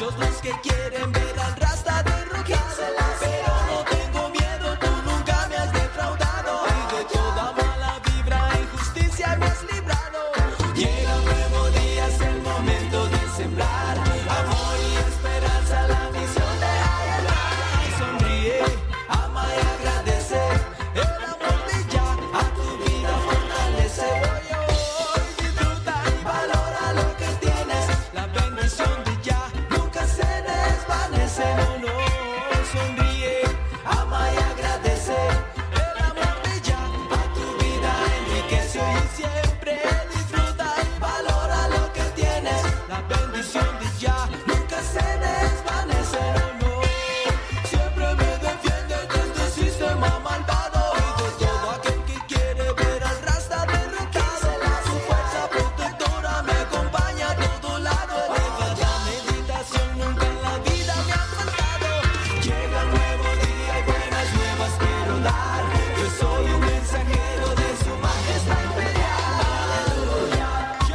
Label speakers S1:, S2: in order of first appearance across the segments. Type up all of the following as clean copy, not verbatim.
S1: muchos los que quieren ver al Rasta derrotar. Pero no tengo miedo, tú nunca me has defraudado. Y de toda mala vibra e injusticia me has librado. Llega un nuevo día, es el momento de sembrar amor y esperanza, la misión de ayudar. Sonríe, ama y agradece. El amor de ya a tu vida fortalece. Hoy disfruta y valora lo que tienes. La bendición de ya nunca se desvanece. No, no, sonríe, ama y agradece. El amor de ya a tu vida enriquece. Hoy y siempre disfruta y valora lo que tienes. La bendición de ya nunca se desvanece. No, no, siempre me defiende de este sistema malvado y de todo aquel que quiere ver al Rasta derrotado. Su fuerza protectora me acompaña a todo lado. La meditación nunca en la vida me ha faltado. Llega un nuevo día y buenas nuevas quiero dar. Yo soy un mensajero de su majestad imperial. Aleluya,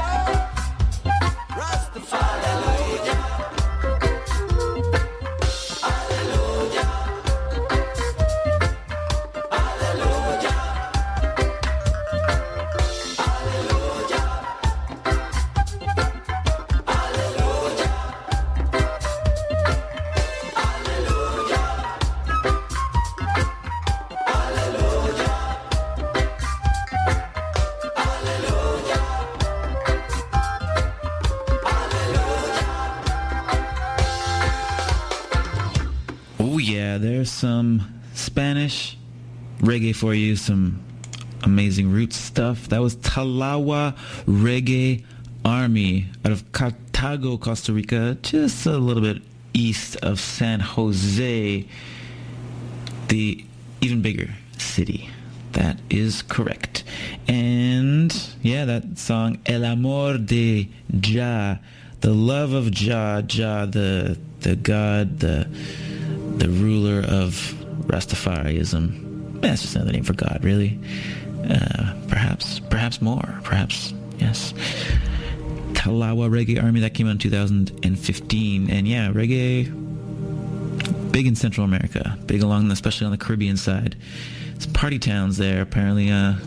S1: Rastafari. Aleluya, aleluya, aleluya,
S2: Oh yeah, there's some Spanish reggae for you, some amazing roots stuff. That was Talawa Reggae Army out of Cartago, Costa Rica, just a little bit east of San Jose, the even bigger city. That is correct. And yeah, that song El Amor de Jah, the love of Jah, the God, the ruler of Rastafarianism. That's just another name for God, really. Perhaps more. Perhaps, yes. Talawa Reggae Army, that came out in 2015. And yeah, reggae, big in Central America, big especially on the Caribbean side. Some party towns there, apparently, on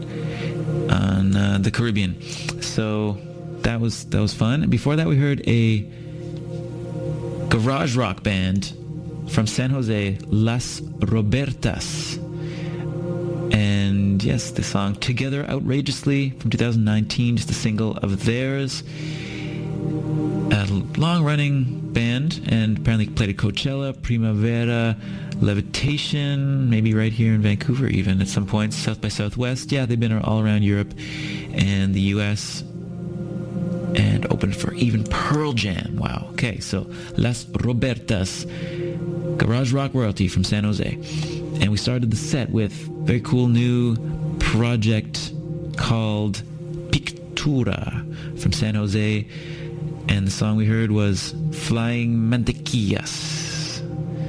S2: the Caribbean. So that was fun. And before that, we heard a garage rock band from San Jose, Las Robertas. And yes, the song Together Outrageously from 2019, just a single of theirs. A long-running band, and apparently played at Coachella, Primavera, Levitation, maybe right here in Vancouver even at some point, South by Southwest. Yeah, they've been all around Europe and the US, and opened for even Pearl Jam. Wow. Okay, so Las Robertas, garage rock royalty from San Jose. And we started the set with a very cool new project called Pictura from San Jose. And the song we heard was Flying Mantequillas.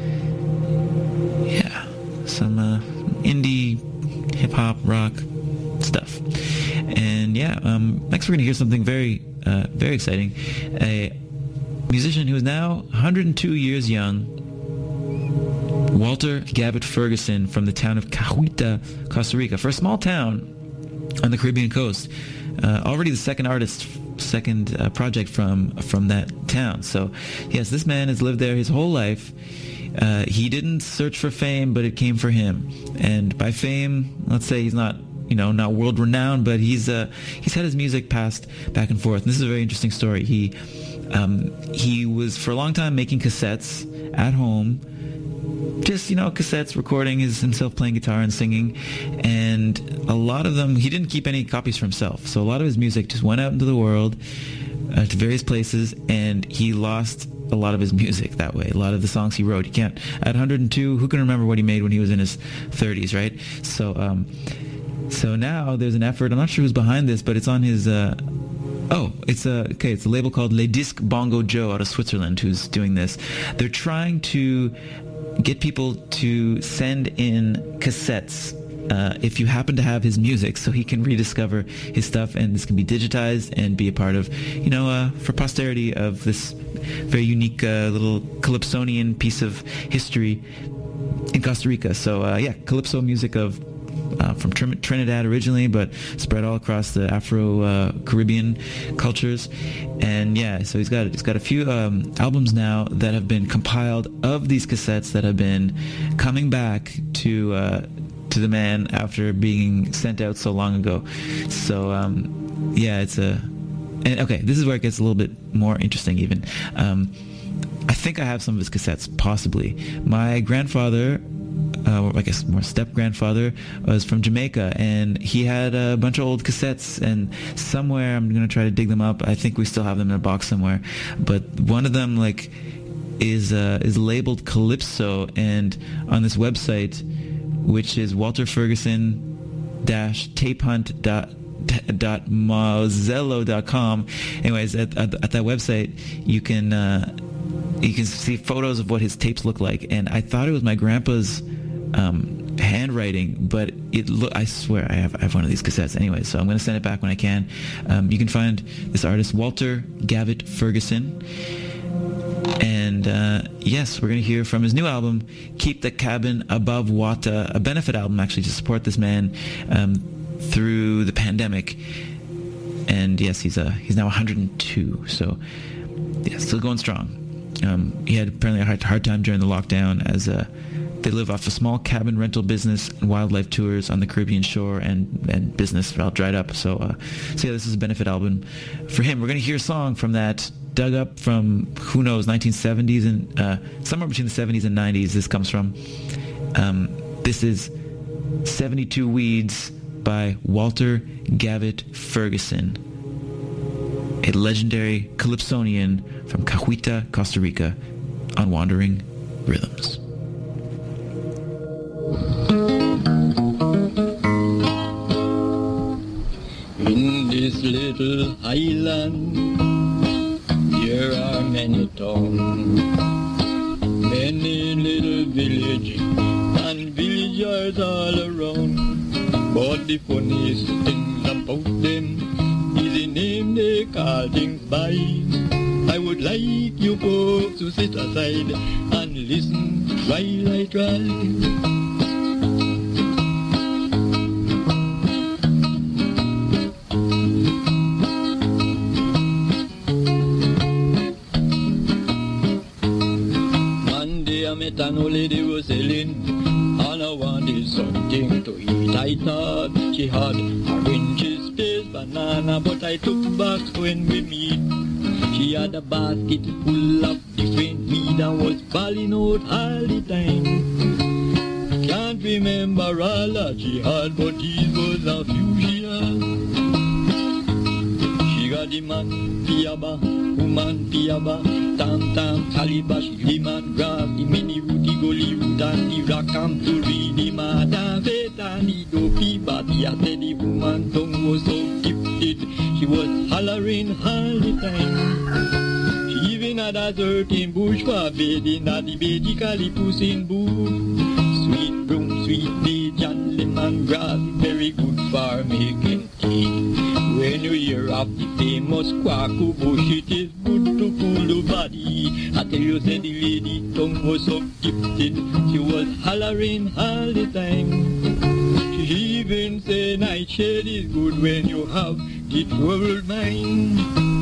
S2: Yeah, some indie hip-hop rock stuff. And yeah, next we're going to hear something very exciting. A musician who is now 102 years young, Walter Gavitt Ferguson, from the town of Cahuita, Costa Rica. For a small town on the Caribbean coast, already the second project from that town. So yes, this man has lived there his whole life. He didn't search for fame, but it came for him. And by fame, let's say he's not world renowned, but he's had his music passed back and forth. And this is a very interesting story. He was for a long time making cassettes at home, just cassettes, recording himself playing guitar and singing, and a lot of them he didn't keep any copies for himself. So a lot of his music just went out into the world, to various places, and he lost a lot of his music that way. A lot of the songs he wrote, at 102, who can remember what he made when he was in his 30s, right? So now there's an effort. I'm not sure who's behind this, but it's on his. It's a label called Les Disques Bongo Joe out of Switzerland who's doing this. They're trying to get people to send in cassettes if you happen to have his music, so he can rediscover his stuff, and this can be digitized and be a part of, for posterity of this very unique little Calypsonian piece of history in Costa Rica. So Calypso music from Trinidad originally, but spread all across the Afro-Caribbean cultures. And so he's got a few albums now that have been compiled of these cassettes that have been coming back to the man after being sent out so long ago. So this is where it gets a little bit more interesting even. I think I have some of his cassettes, possibly. My grandfather, or I guess more step-grandfather, was from Jamaica, and he had a bunch of old cassettes, and somewhere, I'm going to try to dig them up, I think we still have them in a box somewhere, but one of them is labeled Calypso, and on this website, which is walterferguson-tapehunt.mozello.com. Anyways, at that website, you can see photos of what his tapes look like, and I thought it was my grandpa's handwriting, but I swear I have one of these cassettes anyway, so I'm going to send it back when I can. You can find this artist, Walter Gavitt Ferguson, and we're going to hear from his new album, Keep the Cabin Above Water, a benefit album actually to support this man through the pandemic. And yes, he's now 102, so still going strong. He had apparently a hard time during the lockdown, as they live off a small cabin rental business and wildlife tours on the Caribbean shore, and business all dried up. So this is a benefit album for him. We're going to hear a song from that, dug up from, who knows, 1970s and somewhere between the 70s and 90s this comes from. This is 72 Weeds by Walter Gavitt Ferguson, a legendary Calypsonian from Cahuita, Costa Rica, on Wandering Rhythms.
S3: In this little island, there are many towns, many little villages and villagers all around. But the funniest thing about them is the name they call things by. I would like you folks to sit aside and listen while I try. And old lady was selling, and I wanted something to eat. I thought she had oranges, pears, banana, but I took back when we meet. She had a basket full of different meat and was bawling out all the time. Can't remember all that she had, but these was a few she had. She got the man piaba, woman piaba, tam tam, calabash, lemon grass, the mini root, the gully root, and the rakam to read the mata, vet, and the dopey, but I said the woman tongue was so gifted, she was hollering all the time. She even had a certain bush for bathing, at the baby calipus in boot. Sweet broom, sweet beach, and lemon grass, very good for making tea. When you hear of the famous quackoo bush, it is good to cool the body. I tell you, said the lady tongue was so gifted, she was hollering all the time. She even said nightshade is good when you have the troubled mind.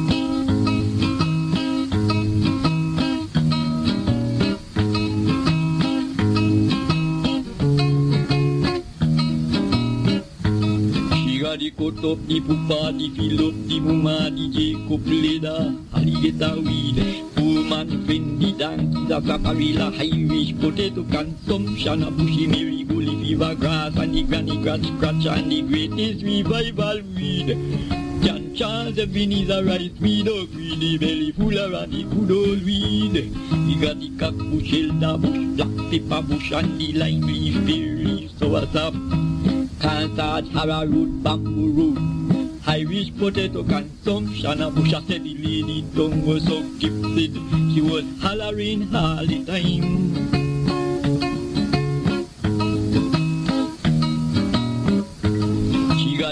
S3: The cut up the pupa, the fill up the muma, the Jacob leather, alligator weed, poor man friend, the donkey, the paparilla, Irish potato consumption, a bushy marigold, fever grass, and the granny grass scratch, and the greatest revival weed. John Charles, the beanies, a rice weed, oh, greedy belly fuller, and the good old weed. He got the cock bush, elder bush, black pepper bush, and the lime leaf, pear leaf, so what's up? Can't harrow root, bamboo root, Irish potato consumption. A bush, I said the lady tongue was so gifted, she was hollering all the time.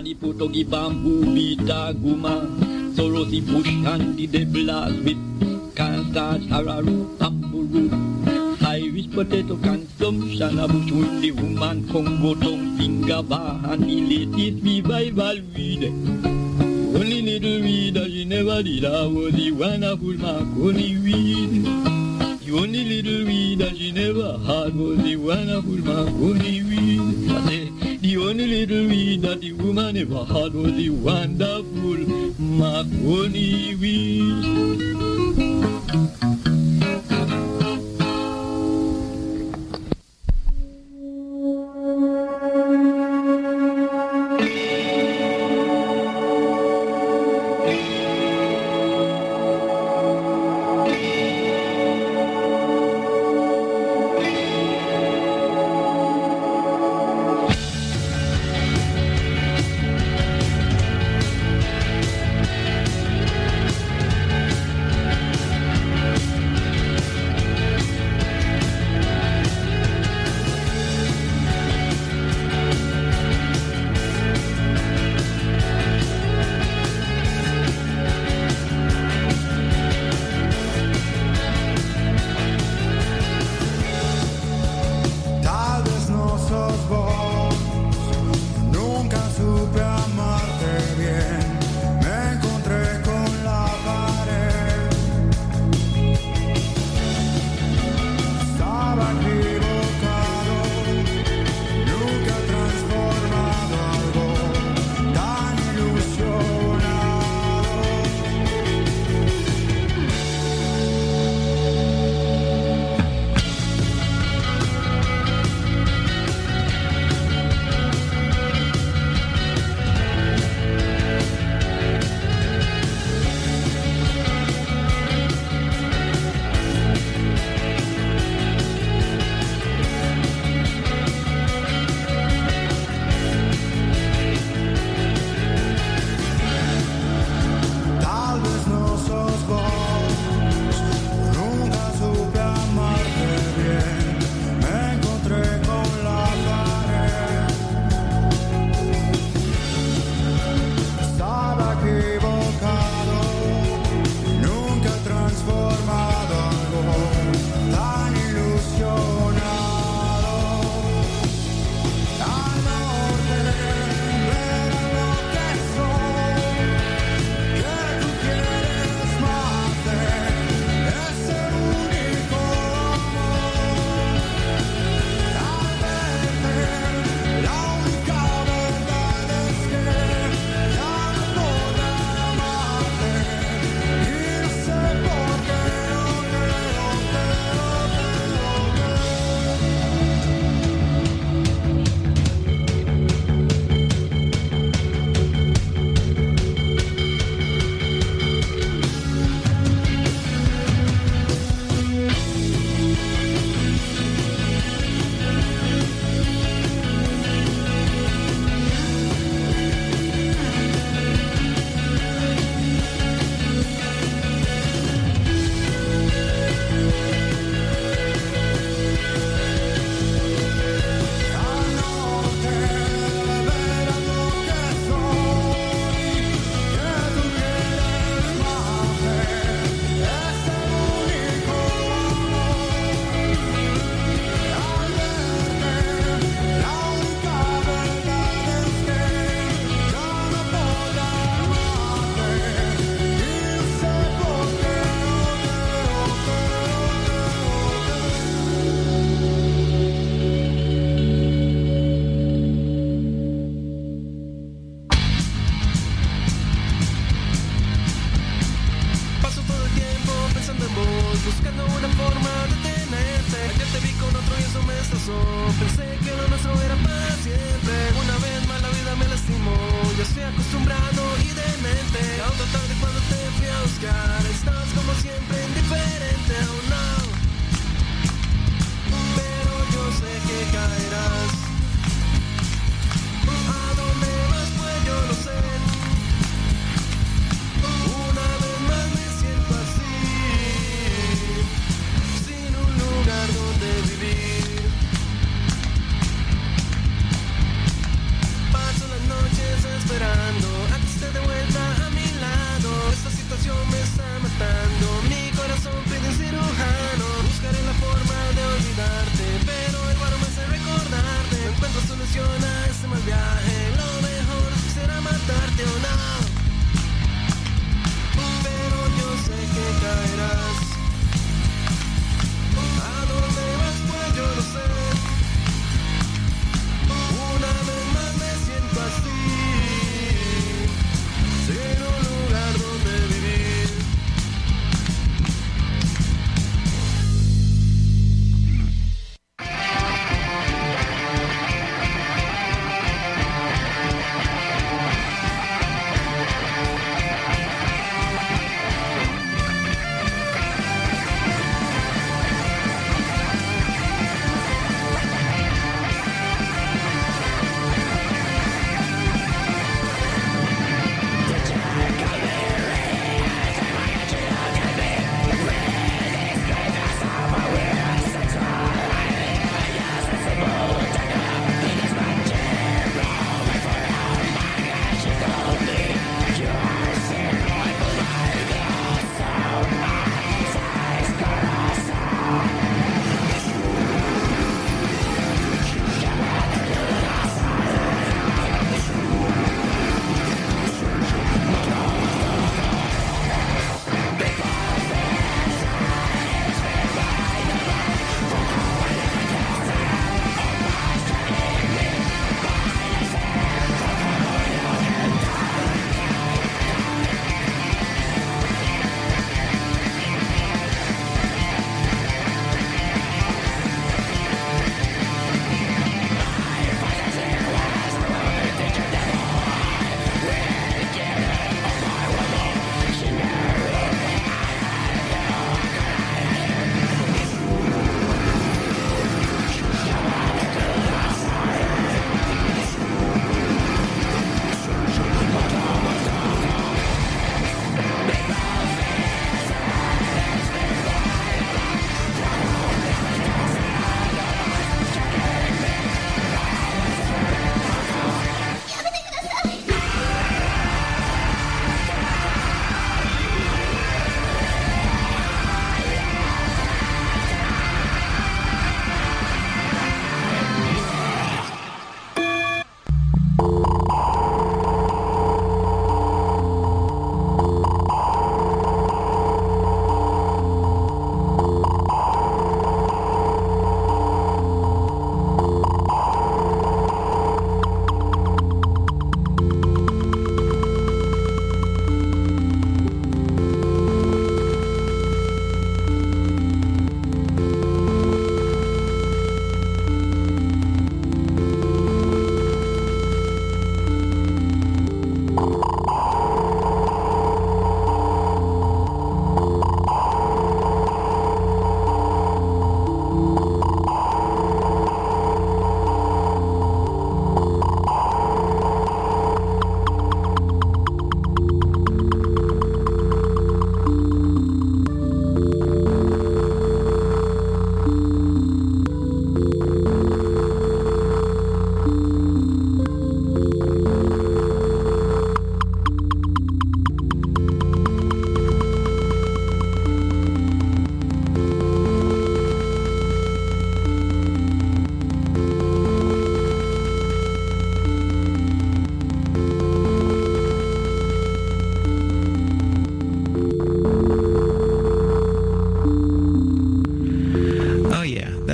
S3: the Putogi bamboo bita guma. Sorrow the bush and the blast with cancer, hararu, tamburu. Irish potato consumption, a bush with the woman, Congo, tongue, finger, bar, and the latest revival weed. Only little weed that she never did, I was the wonderful Marconi weed. The only little weed that she never had was the wonderful Marconi weed. The only little weed that the woman ever had was the wonderful Marconi weed.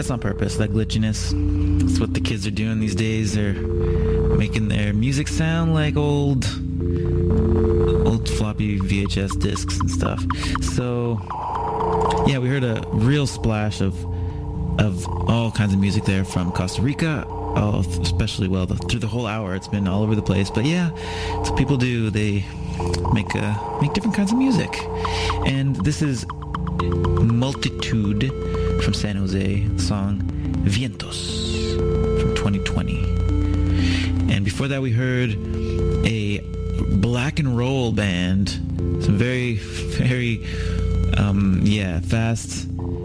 S2: that's on purpose, that glitchiness. That's what the kids are doing these days. They're making their music sound like old floppy VHS discs and stuff. So, yeah, we heard a real splash of all kinds of music there from Costa Rica, especially, well, through the whole hour. It's been all over the place. But yeah, that's what people do. They make different kinds of music. And this is Multitude from San Jose, the song Vientos from 2020. And before that we heard a black and roll band, some very, very fast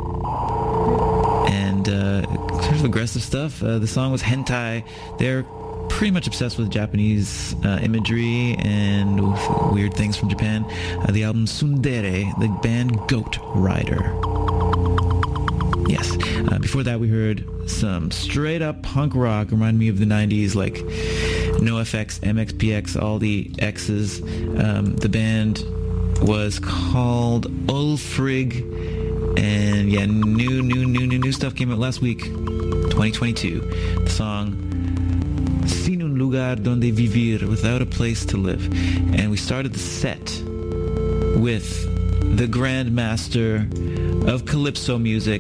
S2: and sort of aggressive stuff. The song was Hentai. They're pretty much obsessed with Japanese imagery and weird things from Japan. The album Tsundere, the band Goat Rider. Yes. Before that we heard some straight up punk rock, remind me of the 90s, like NoFX, MXPX, all the X's. The band was called Ulfrig, and yeah, new stuff came out last week, 2022. The song Sin un lugar donde vivir, without a place to live. And we started the set with the grandmaster of calypso music,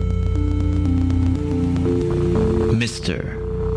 S2: Mr.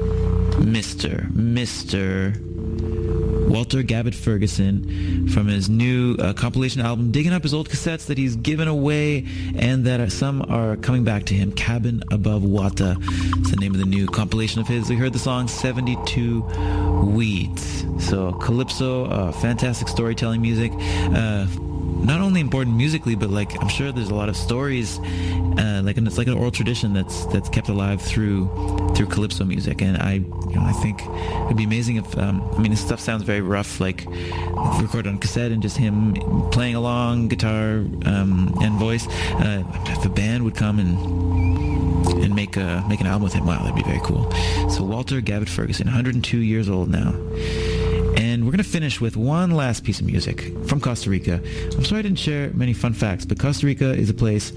S2: Walter Gabbett Ferguson, from his new compilation album, digging up his old cassettes that he's given away and that some are coming back to him. Cabin Above Wata is the name of the new compilation of his. We heard the song 72 Weeds. So calypso, fantastic storytelling music. Not only important musically, but like I'm sure there's a lot of stories, it's like an oral tradition that's kept alive through calypso music. And I think it'd be amazing if this stuff sounds very rough, like recorded on cassette and just him playing along guitar and voice. If a band would come and make an album with him, wow, that'd be very cool. So Walter Gabbett Ferguson, 102 years old now. And we're going to finish with one last piece of music from Costa Rica. I'm sorry I didn't share many fun facts, but Costa Rica is a place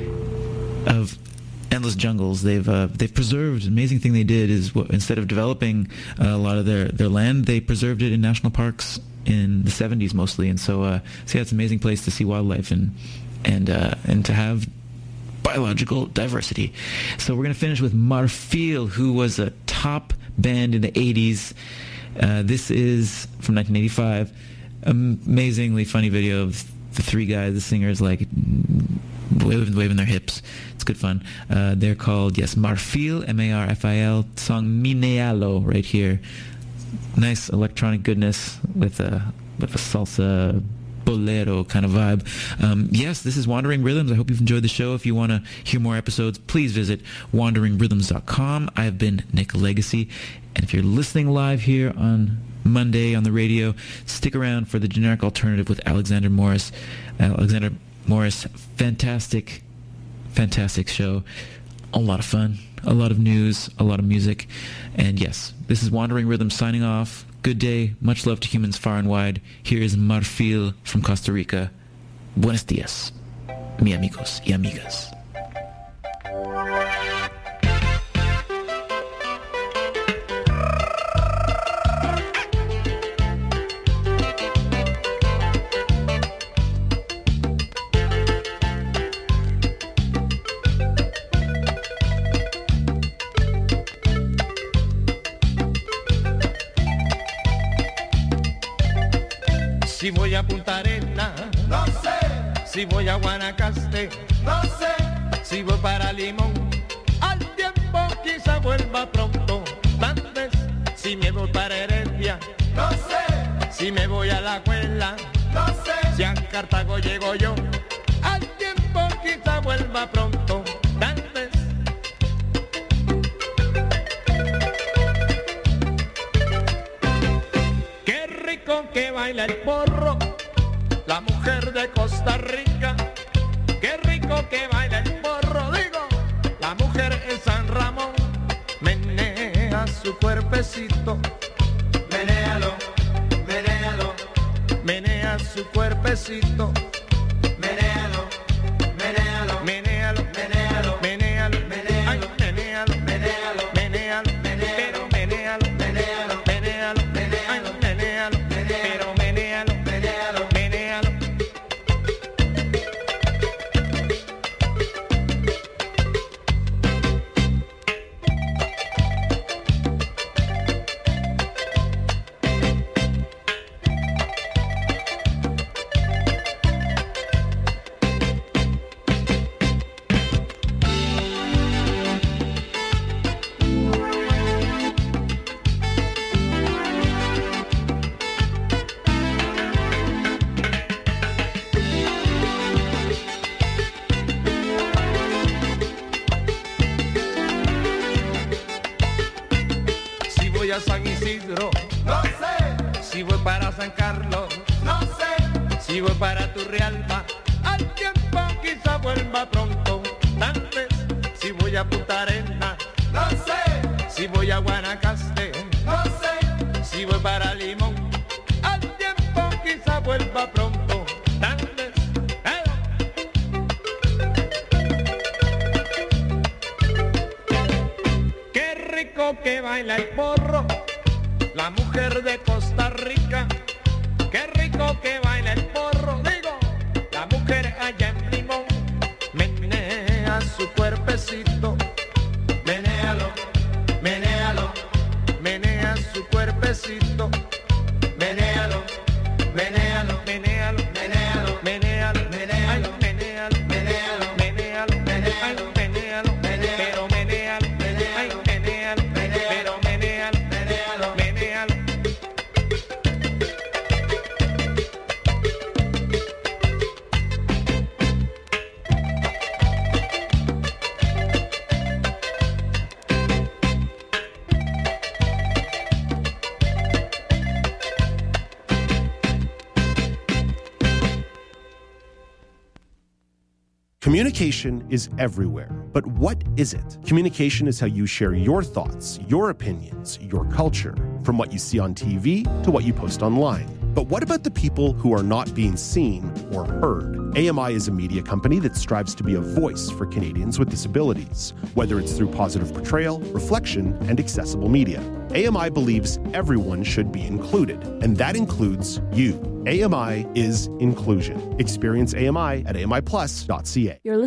S2: of endless jungles. They've preserved. An amazing thing they did is instead of developing a lot of their land, they preserved it in national parks in the 70s mostly. And so yeah, it's an amazing place to see wildlife and to have biological diversity. So we're going to finish with Marfil, who was a top band in the 80s. This is from 1985. Amazingly funny video of the three guys, the singers, like waving their hips. It's good fun. They're called, Marfil, Marfil. Song Minealo right here. Nice electronic goodness with a salsa bolero kind of vibe. Yes, this is Wandering Rhythms. I hope you've enjoyed the show. If you want to hear more episodes, please visit wanderingrhythms.com. I have been Nick Legacy, and if you're listening live here on Monday on the radio, stick around for the Generic Alternative with Alexander Morris. Alexander Morris, fantastic show. A lot of fun, a lot of news, a lot of music. And yes, this is Wandering Rhythms signing off. Good day. Much love to humans far and wide. Here is Marfil from Costa Rica. Buenos días, mi amigos y amigas.
S4: Si voy a Punta Arenas,
S1: No sé,
S4: si voy a Guanacaste,
S1: no sé,
S4: si voy para Limón, al tiempo quizá vuelva pronto. Tal vez si me voy para Heredia,
S1: no sé,
S4: si me voy a La Cuela,
S1: no sé,
S4: si a Cartago llego yo, al tiempo quizá vuelva pronto. Tal vez. Qué rico que baila el porro, la mujer de Costa Rica. Qué rico que baila el porro, digo, la mujer en San Ramón. Menea su cuerpecito,
S1: menéalo, menéalo,
S4: menea su cuerpecito,
S1: menéalo, menéalo,
S4: menéalo,
S1: menéalo,
S4: menéalo,
S1: menéalo.
S4: ay, a San Isidro,
S1: No sé,
S4: si voy para San Carlos,
S1: no sé,
S4: si voy para Turrialba, al tiempo quizá vuelva pronto. Tal vez si voy a Punta Arenas,
S1: no sé,
S4: si voy a Guanacaste,
S1: no sé,
S4: si voy para Limón, al tiempo quizá vuelva pronto. Tal vez. Qué rico que baila el porro, la mujer de Costa Rica. Qué rico que baila el porro, digo, la mujer allá en Limón. Menea su cuerpecito, menéalo, menéalo, menea su cuerpecito, menéalo, menéalo, menéalo, menéalo, menéalo, menéalo, menéalo, menéalo, menéalo, menéalo, menéalo, pero menéalo, ay, menéalo, pero menéalo, menéalo, menéalo.
S5: Communication is everywhere, but what is it? Communication is how you share your thoughts, your opinions, your culture, from what you see on TV to what you post online. But what about the people who are not being seen or heard? AMI is a media company that strives to be a voice for Canadians with disabilities, whether it's through positive portrayal, reflection, and accessible media. AMI believes everyone should be included, and that includes you. AMI is inclusion. Experience AMI at AMIplus.ca.
S6: You're